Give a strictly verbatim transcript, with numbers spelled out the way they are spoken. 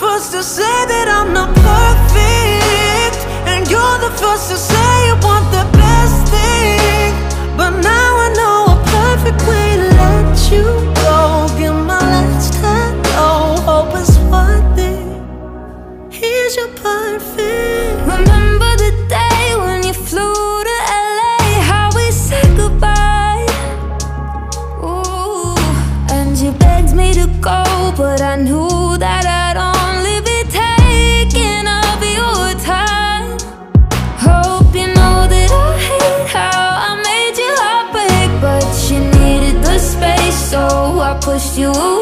first to say that I'm not perfect, and you're the first to say you want the best thing. But now I know a perfect way to let you go. Give my last hello, hope it's worth it. Here's your perfect. Remember the day when you flew to L A, how we said goodbye. Ooh, and you begged me to go, but I knew that I'd only be taking up your time. Hope you know that I hate how I made you heartbreak, but you needed the space, so I pushed you away.